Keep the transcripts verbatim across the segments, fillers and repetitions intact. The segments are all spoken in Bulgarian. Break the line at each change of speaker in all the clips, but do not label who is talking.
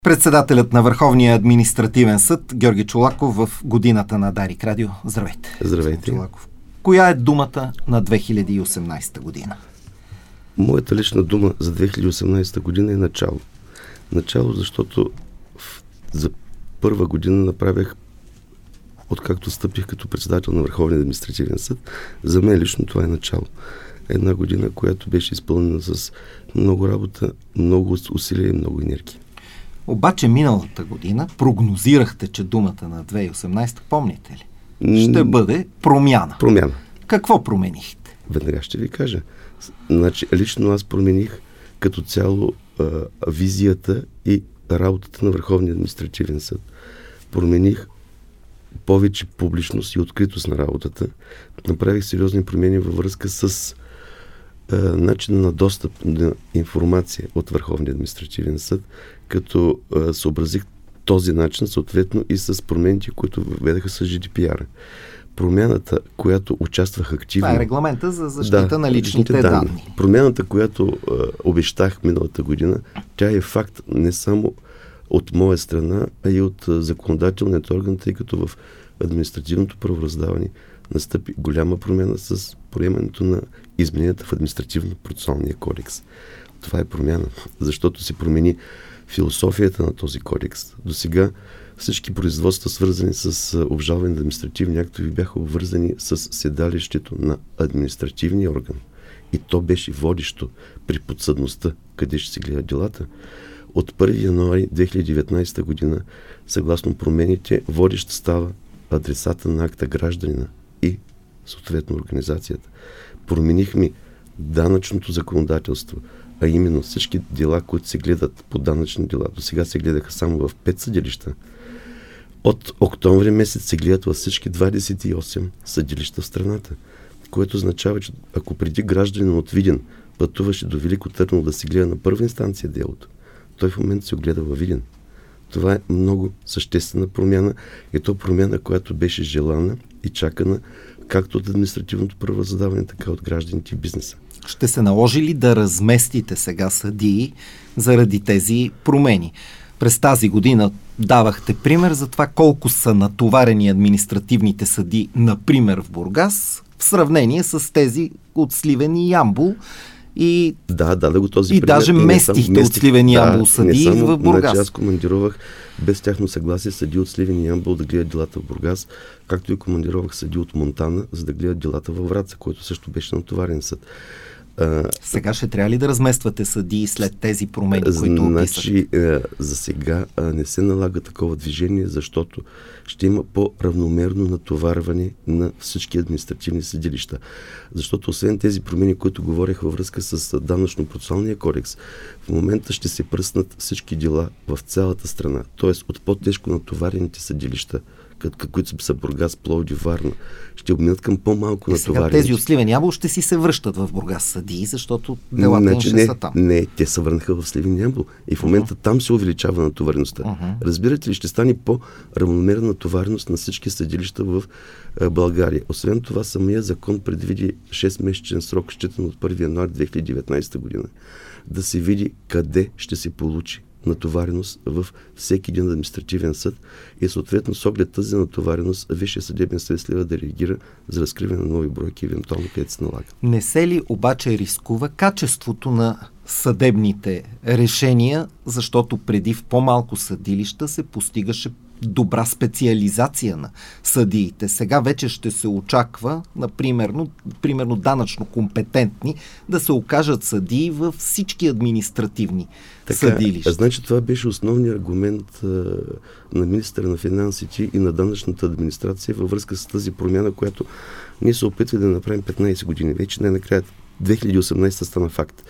Председателят на Върховния административен съд Георги Чолаков в годината на Дарик Радио. Здравейте.
Здравейте.
Чолаков. Коя е думата на две хиляди и осемнадесета година?
Моята лична дума за две хиляди и осемнадесета година е начало. Начало, защото в, за първа година направих, откакто стъпих като председател на Върховния административен съд, за мен лично това е начало. Една година, която беше изпълнена с много работа, много усилия и много енергия.
Обаче миналата година прогнозирахте, че думата на две хиляди и осемнадесета, помните ли? Ще бъде промяна.
Промяна.
Какво променихте?
Веднага ще ви кажа. Значи, лично аз промених като цяло а, визията и работата на Върховния административен съд. Промених повече публичност и откритост на работата. Направих сериозни промени във връзка с а, начина на достъп на информация от Върховния административен съд, като а, съобразих този начин съответно и с промените, които введаха с Джи Ди Пи Ар. Промяната, която участвах активно...
Това е регламента за защита
да,
на личните данни. данни.
Промяната, която а, обещах миналата година, тя е факт не само от моя страна, а и от а, законодателният орган, тъй като в административното правораздаване настъпи голяма промяна с приемането на измененията в административно-процесуалния кодекс. Това е промяна, защото се промени философията на този кодекс. До сега всички производства, свързани с обжалване на административни актове, бяха обвързани с седалището на административния орган. И то беше водещо при подсъдността, къде ще се гледат делата. От първи януари две хиляди и деветнадесета година, съгласно промените, водещ става адресата на акта гражданина и съответно организацията. Променихме данъчното законодателство, а именно всички дела, които се гледат по данъчни дела. До сега се гледаха само в пет съдилища. От октомври месец се гледат във всички двадесет и осем съдилища в страната, което означава, че ако преди гражданин от Видин пътуваше до Велико Търново да се гледа на първа инстанция делото, той в момента се огледа във Видин. Това е много съществена промяна и то промяна, която беше желана и чакана както от административното правораздаване, така от гражданите и бизнеса.
Ще се наложи ли да разместите сега съдии заради тези промени? През тази година давахте пример за това колко са натоварени административните съдии, например в Бургас, в сравнение с тези от Сливен и Ямбол. И,
да, да, да го този
и
пример.
даже
И
местихте
местих,
от Сливен и Ямбол да, съдии в Бургас.
Значи аз командировах без тяхно съгласие съдии от Сливен и Ямбол да гледат делата в Бургас, както и командировах съдии от Монтана, за да гледат делата във Враца, който също беше натоварен съд. А,
сега ще трябва ли да размествате съдии след тези промени, които
значи,
описах?
За сега а, не се налага такова движение, защото ще има по-равномерно натоварване на всички административни съдилища. Защото освен тези промени, които говорех във връзка с данъчно-процесуалния кодекс, в момента ще се пръснат всички дела в цялата страна. Тоест от по-тежко натоварените съдилища, които са Бургас, Пловдив, Варна, ще обминат към по-малко натоварени.
Тези от Сливен и Ямбол ще си се връщат в Бургас съдии, защото делата
значи,
им ще
не,
са там.
Не, те се върнаха в Сливен и Ямбол. И в момента uh-huh. там се увеличава натовареността. Uh-huh. Разбирате ли, ще стане по-равномерна натовареност на всички съдилища в а, България. Освен това, самия закон предвиди шестмесечен срок, считан от първи януари две хиляди и деветнадесета година, да се види къде ще се получи натовареност в всеки един административен съд и съответно с оглед тази натовареност Висшия съдебен съвет следва да реагира за разкриване на нови бройки, евентуално където се налага.
Не се ли обаче рискува качеството на съдебните решения, защото преди в по-малко съдилища се постигаше добра специализация на съдиите. Сега вече ще се очаква, например, примерно данъчно компетентни, да се окажат съдии във всички административни така, съдилища.
Значи това беше основният аргумент а, на министъра на финансите и на данъчната администрация във връзка с тази промяна, която ние се опитваме да направим петнадесет години. Вече най-накрая две хиляди и осемнадесета стана факт.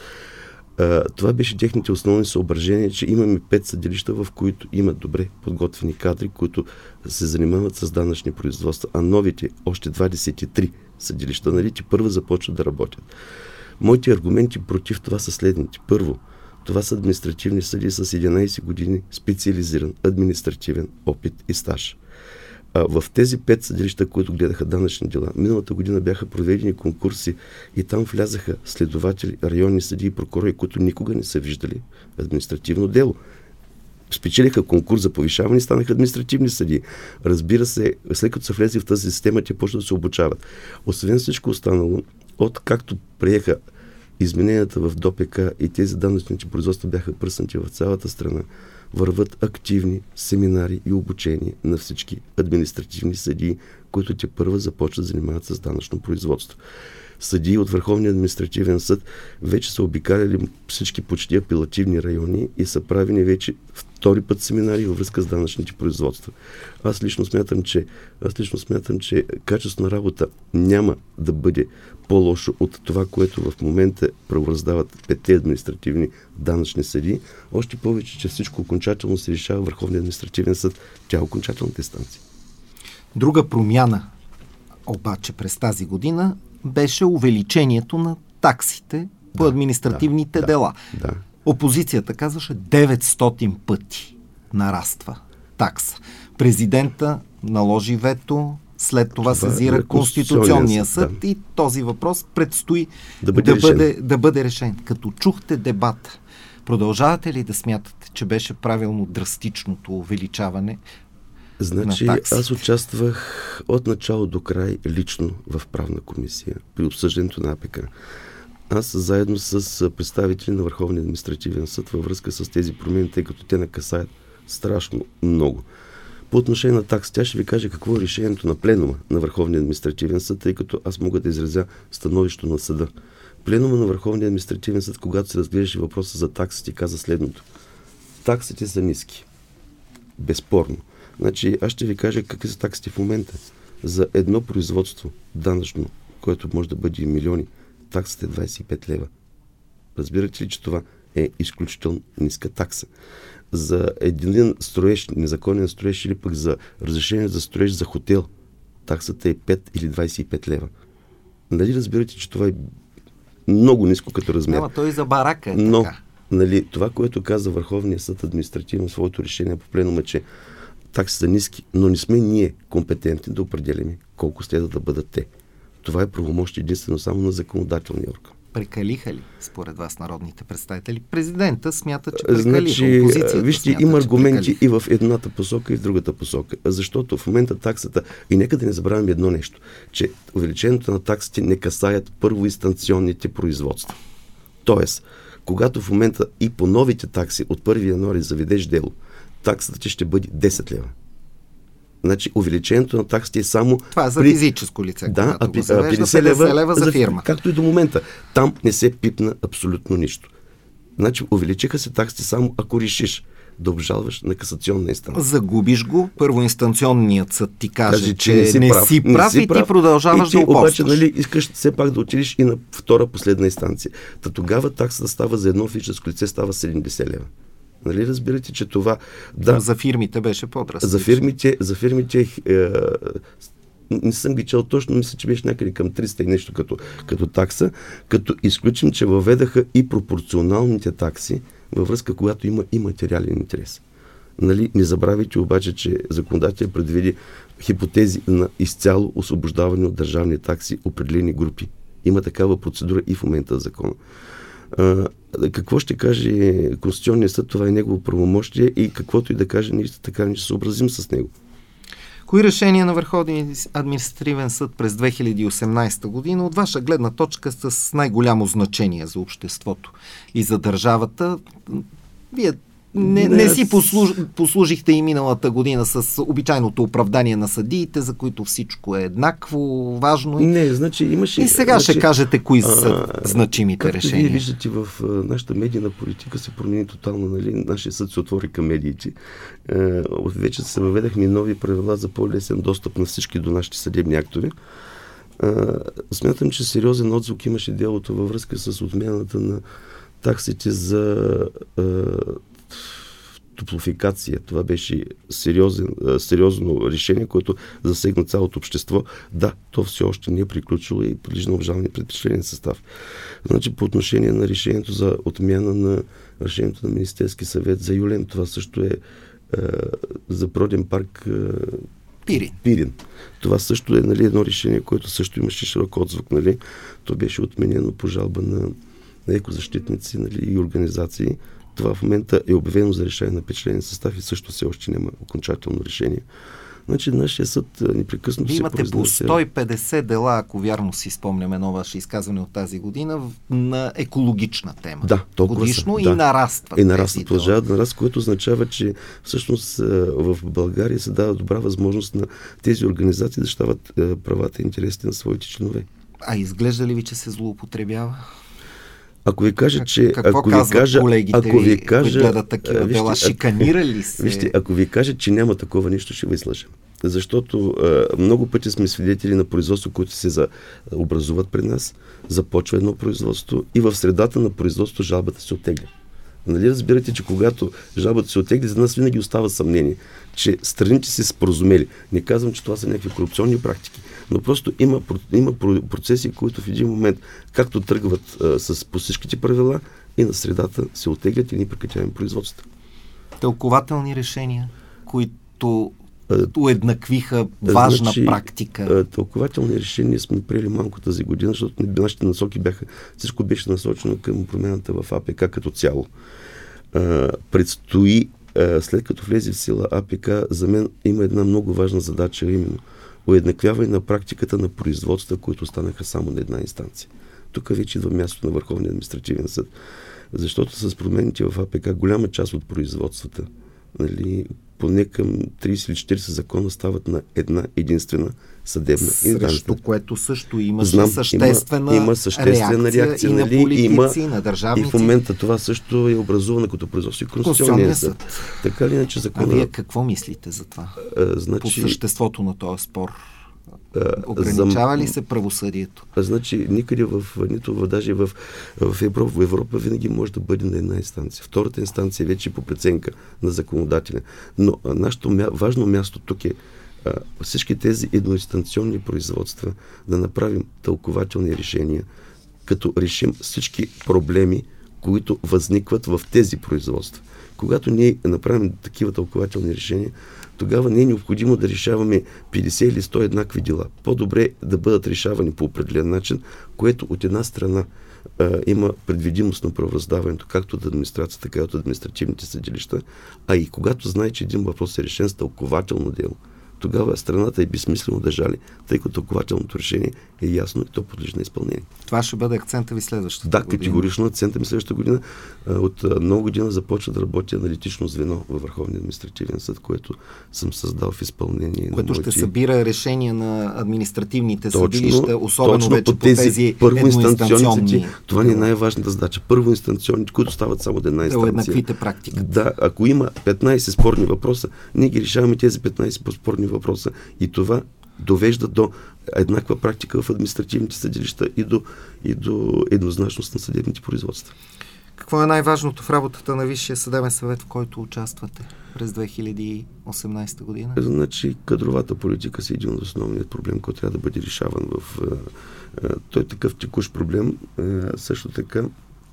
Uh, това беше техните основни съображения, че имаме пет съдилища, в които имат добре подготвени кадри, които се занимават с данъчни производства, а новите, още двадесет и три съдилища, нали, ти първо започват да работят. Моите аргументи против това са следните. Първо, това са административни съдии с единадесет години специализиран административен опит и стаж. А, в тези пет съдилища, които гледаха данъчни дела, миналата година бяха проведени конкурси и там влязаха следователи, районни съдии и прокурори, които никога не са виждали административно дело. спечелиха конкурс за повишаване и станаха административни съдии. Разбира се, след като са влезли в тази система, те почват да се обучават. Освен всичко останало, от както приеха измененията в ДОПК и тези данъчните производства бяха пръснати в цялата страна, върват активни семинари и обучения на всички административни съдии, които те първа започват да занимават с данъчно производство. Съдии от Върховния административен съд вече са обикаляли всички почти апелативни райони и са правени вече втори път семинари във връзка с данъчните производства. Аз лично смятам, че, аз лично смятам, че качеството на работа няма да бъде по-лошо от това, което в момента правораздават петте административни данъчни съдии. Още повече, че всичко окончателно се решава Върховния административен съд. Тя е окончателната инстанция.
Друга промяна обаче през тази година беше увеличението на таксите по
да,
административните
да,
дела.
Да, да.
Опозицията казваше деветстотин пъти нараства такса. Президента наложи вето, след това, това сезира Конституционния съд да. И този въпрос предстои да бъде, да, бъде, да бъде решен. Като чухте дебата, продължавате ли да смятате, че беше правилно драстичното увеличаване?
Значи, аз участвах от начало до край лично в правна комисия при обсъждането на АПК. Аз заедно с представители на Върховния административен съд във връзка с тези промени, тъй като те накасаят страшно много. По отношение на такси, тя ще ви каже какво е решението на пленума на Върховния административен съд, тъй като аз мога да изразя становището на съда. Пленума на Върховния административен съд, когато се разглеждаше въпроса за таксите, каза следното. Таксите са ниски. Безспорно. Значи, аз ще ви кажа какви са таксите в момента. За едно производство данъчно, което може да бъде и милиони, таксата е двадесет и пет лева. Разбирате ли, че това е изключително ниска такса? За един строеж, незаконен строеж или пък за разрешение за строеж за хотел, таксата е пет или двадесет и пет лева. Нали разбирате, че това е много ниско като размер?
Ама той и за барака е
Но,
така.
Нали, това, което каза Върховния съд административно в своето решение по пленума, че такси са ниски, но не сме ние компетентни да определяме колко следва да бъдат те. Това е правомощие единствено само на законодателния орган.
Прекалиха ли, според вас, народните представители? Президента смята, че прекалиха.
Значи,
опозицията
вижте,
смята,
има аргументи
и
в едната посока, и в другата посока. Защото в момента таксата, и нека да не забравяме едно нещо, че увеличението на таксите не касаят първоинстанционните производства. Тоест, когато в момента и по новите такси от първи януари заведеш дело, таксата ти ще бъде десет лева. Значи увеличението на таксите е само...
Това е за
при...
физическо лице,
да,
когато го завежда, петдесет лева за фирма.
Както и до момента. Там не се пипна абсолютно нищо. Значи увеличиха се таксите само ако решиш да обжалваш на касационна инстанция.
Загубиш го, първоинстанционният съд ти каже,
Каже,
че не си, не прав, си прав не и ти продължаваш и ти, да упорстваш.
Обаче, нали, искаш все пак да отидеш и на втора последна инстанция. Та тогава таксата става за едно физическо лице става седемдесет лева. Нали разбирате, че това... Да,
за фирмите беше по-драстично.
За фирмите, за фирмите е, не съм ги чел точно, мисля, че беше някъде към триста и нещо като, като такса, като изключим, че въведаха и пропорционалните такси във връзка, когато има и материален интерес. Нали, не забравяйте обаче, че законодателя предвиди хипотези на изцяло освобождаване от държавни такси определени групи. Има такава процедура и в момента в закона. А, какво ще каже Конституционният съд, това е негово правомощие и каквото и да каже, ние така не ще се съобразим с него.
Кои решения на Върховния административен съд през две хиляди и осемнадесета година от ваша гледна точка с най-голямо значение за обществото и за държавата? Вие не, не, не си послуж, послужихте и миналата година с обичайното оправдание на съдиите, за които всичко е еднакво, важно.
Не, значи имаше...
И сега
значи,
ще кажете кои са а, значимите
както
решения.
Вие виждате, в а, нашата медийна политика се промени тотално, нали? Нашия съд се отвори към медиите. А, вече се въведахме нови правила за по-лесен достъп на всички до нашите съдебни актове. А, смятам, че сериозен отзвук имаше делото във връзка с отмяната на таксите за а, топлофикация. Това беше сериозен, сериозно решение, което засегна цялото общество. Да, то все още не е приключило и подлежи на обжалване пред тричленен състав. Значи, по отношение на решението за отмяна на решението на Министерски съвет за Юлен, това също е, е за Природен парк е,
Пирин.
Пирин. Това също е, нали, едно решение, което също имаше широк отзвук. Нали. То беше отменено по жалба на, на екозащитници, нали, и организации. Това в момента е обявено за решение на петчленен състав и също все още няма окончателно решение. Значи нашия съд непрекъснато
Вие
се
имате по
произнася.
сто и петдесет дела, ако вярно си спомням едно ваше изказване от тази година, на екологична тема.
Да, толкова
годишно
са,
и
да.
нарастват.
И нарастват, продължават да нарастват, което означава, че всъщност в България се дава добра възможност на тези организации да защитават правата и интересите на своите членове.
А изглежда ли ви, че се злоупотребява?
Ако ви кажа, че...
Какво
ако
казват
ви кажа,
колегите
ако ви
ви,
кажа,
които гледат такива
вижте,
дела? Шиканира ли се?
Вижте, ако ви кажа, че няма такова нищо, ще ви излъжа. Защото а, много пъти сме свидетели на производство, които се за, образуват пред нас, започва едно производство и в средата на производството жалбата се оттегля. Нали разбирате, че когато жалбата се оттегли, за нас винаги остава съмнение, че страните се споразумели. Не казвам, че това са някакви корупционни практики, но просто има, има процеси, които в един момент, както тръгват а, с по всичките правила, и на средата се оттеглят и ние прекратяваме производството.
Тълкователни решения, които уеднаквиха важна
значи,
практика.
Тълкователни решения сме приели малко тази година, защото нашите насоки бяха, всичко беше насочено към промената в АПК като цяло. А, предстои, а, след като влезе в сила АПК, за мен има една много важна задача, именно уеднаквяване на практиката на производства, които останаха само на една инстанция. Тук вече идва място на Върховния административен съд. Защото с промените в АПК голяма част от производствата, нали, поне към трийсет или четирийсет закона стават на една единствена съдебна инстанция.
Срещу което също има
Знам,
съществена,
има, има съществена реакция,
реакция
нали,
на политици,
има,
на държавници.
И в момента това също е образувано като производство и Конституционния съд. съд. Така ли иначе закона...
А вие какво мислите за това?
А, значи,
по съществото на този спор? Ограничава ли се правосъдието?
А, значи никъде в, нито в, даже в, в, Европа, в Европа винаги може да бъде на една инстанция. Втората инстанция вече е по преценка на законодателя. Но а, нашето мя, важно място тук е а, всички тези едноинстанционни производства да направим тълкователни решения, като решим всички проблеми, които възникват в тези производства. Когато ние направим такива тълкователни решения, тогава не е необходимо да решаваме петдесет или сто еднакви дела. По-добре да бъдат решавани по определен начин, което от една страна а, има предвидимост на правораздаването, както от администрацията, така и от административните съдилища, а и когато знае, че един въпрос е решен с тълкователно дело, тогава страната е безсмислено да жали, тъй като тълкователното решение е ясно и то подлежи на изпълнение.
Това ще бъде акцента ви следващата
да,
година. Да,
категорично акцента ми следващата година. От много година започва да работи аналитично звено във Върховния административен съд, което съм създал в изпълнение.
Което ще
моите... събира
решения на административните
точно,
съдилища, особено
точно
вече
по тези, тези
първоинстанционни.
Това не е най-важната задача. Първоинстанционни, които стават само от една инстанция.
Уеднаквите практики.
Да, ако има петнайсет спорни въпроса, ние ги решаваме тези петнайсет спорни въпроса и това довежда до еднаква практика в административните съдилища и до, и до еднозначност на съдебните производства.
Какво е най-важното в работата на Висшия съдебен съвет, в който участвате през две хиляди и осемнайсета година?
Значи кадровата политика е един от основният проблем, който трябва да бъде решаван в... Той е такъв текущ проблем. Също така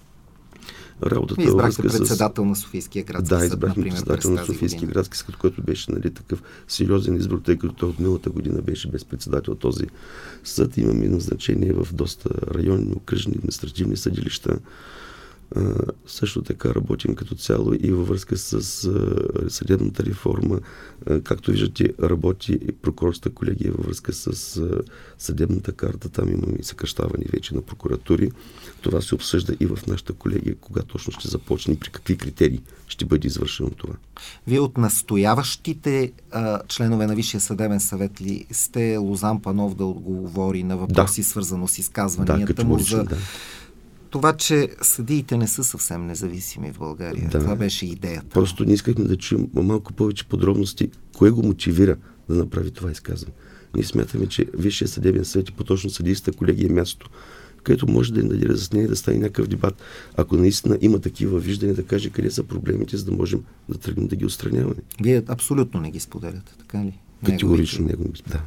работата.
Вие избрахте председател с... на Софийския градски
да,
съд,
избрахме председател на Софийския градски съд, който беше, нали, такъв сериозен избор, тъй като той от миналата година беше без председател този съд. Имаме назначение в доста районни, окръжни, административни съдилища. А, също така работим като цяло и във връзка с а, съдебната реформа. А, както виждате, работи и прокурорската колегия във връзка с а, съдебната карта. Там имаме и съкращаване вече на прокуратури. Това се обсъжда и в нашата колегия, кога точно ще започне и при какви критерии ще бъде извършено това.
Вие от настояващите а, членове на Висшия съдебен съвет ли сте Лозан Панов да отговори на въпроси, да, свързано с изказванията
да,
му за...
Да.
Това, че съдиите не са съвсем независими в България.
Да.
Това беше идеята.
Просто не искахме да чуем малко повече подробности, кое го мотивира да направи това изказване. Ние смятаме, че Висшия съдебен съвет и по-точно съдийската колегия е място, където може да ни даде разяснение, да стане някакъв дебат. Ако наистина има такива виждания, да каже къде са проблемите, за да можем да тръгнем да ги отстраняваме.
Вие абсолютно не ги споделяте, така ли?
Категорично не го да.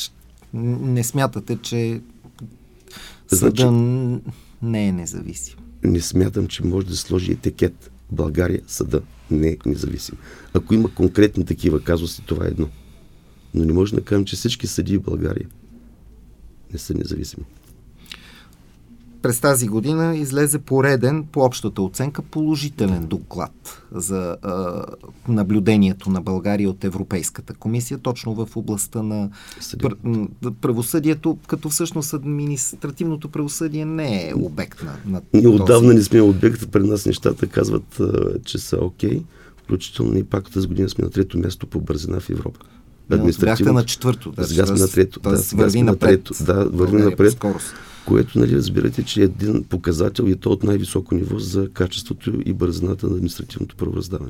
Не смятате, че съда значи, не е независим?
Не смятам, че може да сложи етикет България съда не е независим. Ако има конкретни такива казуси, това е едно. Но не може да кажем, че всички съдии в България не са независими.
през тази година излезе пореден, по общата оценка, положителен доклад за а, наблюдението на България от Европейската комисия, точно в областта на пр- правосъдието, като всъщност административното правосъдие не е обект на, на
Ние
този...
отдавна не сме обект, пред нас нещата казват, а, че са окей, включително и пак тази година сме на трето място по бързина в Европа.
Бяхте на четвърто. Да,
сега сме на трето. Да, сега
върви
сме
напред.
на трето. Да, върви напред. Което, нали, разбирате, че е един показател и то от най-високо ниво за качеството и бързината на административното правораздаване.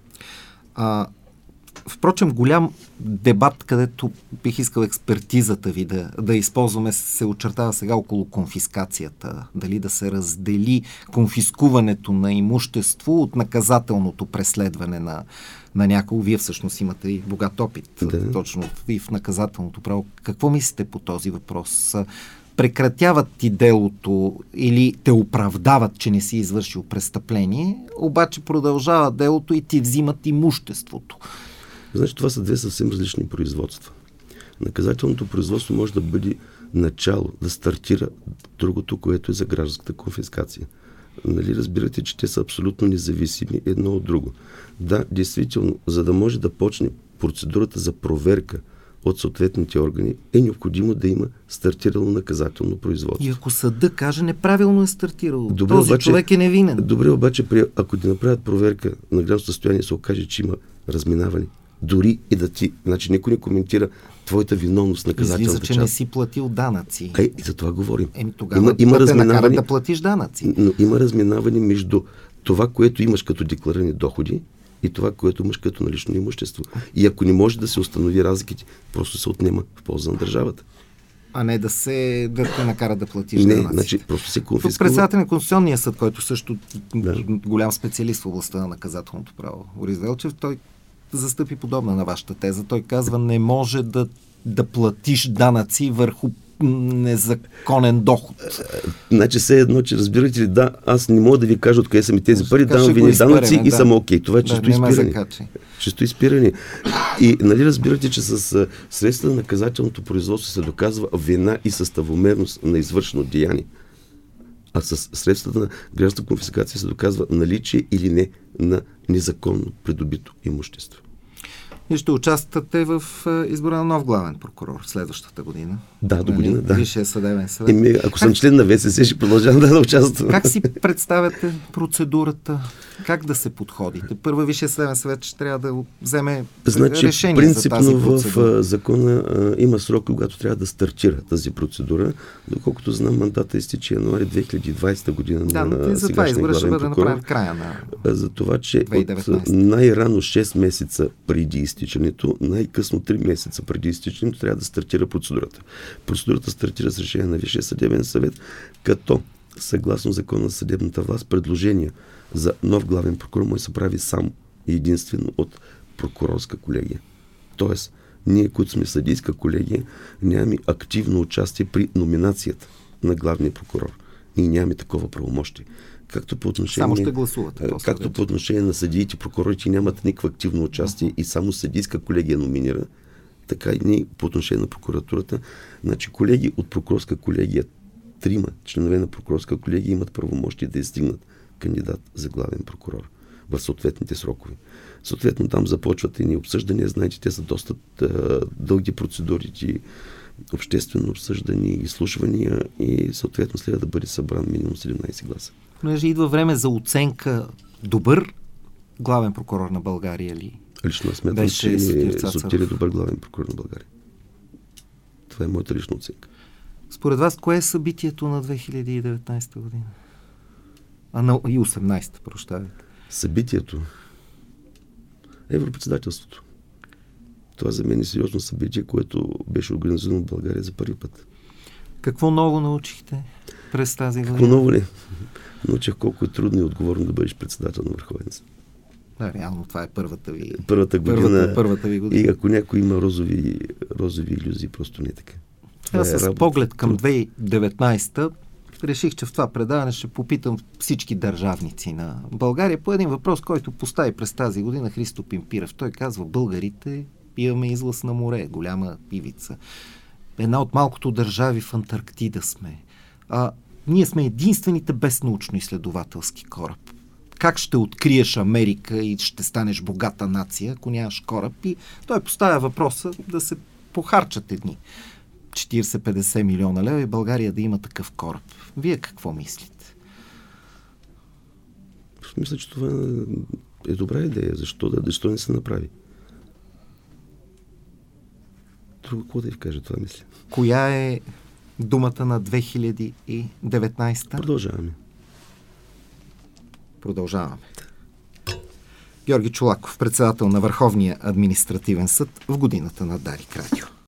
А, впрочем, голям дебат, където бих искал експертизата ви да, да използваме, се очертава сега около конфискацията. Дали да се раздели конфискуването на имущество от наказателното преследване на, на някого. Вие всъщност имате и богат опит, да. Точно и в наказателното право. Какво мислите по този въпрос? Прекратяват ти делото или те оправдават, че не си извършил престъпление, обаче продължава делото и ти взимат имуществото.
Значи това са две съвсем различни производства. Наказателното производство може да бъде начало, да стартира другото, което е за гражданската конфискация. Нали, разбирате, че те са абсолютно независими едно от друго. Да, действително, за да може да почне процедурата за проверка от съответните органи, е необходимо да има стартирало наказателно производство.
И ако съда каже, неправилно е стартирало,
добре,
този
обаче,
човек е невинен.
Добре, обаче, при, ако ти направят проверка на гражданско състояние, се окаже, че има разминаване. Дори и да ти... Значи, никой не коментира твоята виновност наказателната
част. Излиза, че не си платил данъци.
Ай, и за това говорим.
Еми, тогава
има, има
да те
разминаване,
накарат да платиш данъци.
Но има разминаване между това, което имаш като декларирани доходи и това, което имаш като налично имущество. И ако не може да се установи разликите, просто се отнема в полза на държавата.
А не да се да те накара да платиш
не,
данъци.
Значи, просто се конфискува.
Тук председател на Конституционния съд, който също
да.
голям специалист в областта на наказателното право, Борис Велчев, той застъпи подобна на вашата теза. Той казва, не може да, да платиш данъци върху незаконен доход.
Значи все едно, че разбирате ли, да, аз не мога да ви кажа откъде са ми тези пари, давам ви данъци
да.
и съм окей. Това е чисто
да,
изпиране. Чисто изпиране. И нали разбирате, че с средства на наказателното производство се доказва вина и съставомерност на извършено деяние. А с средствата на гражданска конфискация се доказва наличие или не на незаконно придобито имущество.
И ще участвате в избора на нов главен прокурор следващата година.
Да, до година, да.
Висшия съдебен съвет.
Еми, ако как... съм член на ВСС, ще продължавам да, да участвам.
Как си представяте процедурата? Как да се подходите? Първо Висшия съдебен съвет ще трябва да вземе
значи,
решение за тази процедура.
в закона а, има срок, когато трябва да стартира тази процедура. Доколкото знам, мандата изтича януари две хиляди и двадесета година
да,
на
за това избора ще бъде
прокурор.
направен в края на
За това, че
две хиляди и деветнадесета.
от най-рано шест месеца преди изтичането, най-късно три месеца преди изтичането трябва да стартира процедурата. Процедурата стартира с решение на Висшия съдебен съвет, като съгласно закона за съдебната власт, предложения за нов главен прокурор може да се прави само и единствено от прокурорска колегия. Тоест, ние, които сме съдийска колегия, нямаме активно участие при номинацията на главния прокурор. Ние нямаме такова правомощие. Както по отношение,
само ще гласувате.
Както по отношение на съдиите, прокурорите нямат никакво активно участие uh-huh. и само съдийска колегия номинира, така и ние по отношение на прокуратурата. Значи колеги от прокурорска колегия, трима членове на прокурорска колегия имат правомощие да издигнат кандидат за главен прокурор в съответните срокове. Съответно там започват и ни обсъждания, знаете, те са доста а, дълги процедури, обществено обсъждани, изслушвания и съответно следва да бъде събран минимум седемнадесет гласа.
Понеже идва време за оценка добър главен прокурор на България ли?
Лично аз смятам, че Сотир е добър главен прокурор на България. Това е моята лична оценка.
Според вас, кое е събитието на две хиляди и деветнадесета година? А на и осемнадесета, прощавайте.
Събитието Европредседателството. Това за мен е сериозно събитие, което беше организирано в България за първи път.
Какво ново научихте през тази година?
Какво ново не? Научих колко е трудно и отговорно да бъдеш председател на Върховен съд.
Да, реално това е първата ви,
първата година.
Първата, първата ви година.
И ако някой има розови, розови илюзии, просто не е така. Това
Аз
е
с
работа,
поглед към
труд.
две хиляди и деветнадесета реших, че в това предаване ще попитам всички държавници на България по един въпрос, който постави през тази година Христо Пимпирев. Той казва, българите имаме излаз на море, голяма ивица. Една от малкото държави в Антарктида сме. А Ние сме единствените без научно-изследователски кораб. Как ще откриеш Америка и ще станеш богата нация, ако нямаш кораб? И той поставя въпроса да се похарчат едни четирийсет-петдесет милиона лева и България да има такъв кораб. Вие какво мислите?
Мисля, че това е добра идея. Защо, да, защо не се направи? Друго, какво да ви кажа, това мисля.
Коя е думата на две хиляди и деветнадесета?
Продължаваме.
Продължаваме. Георги Чолаков, председател на Върховния административен съд в годината на Дарик Радио.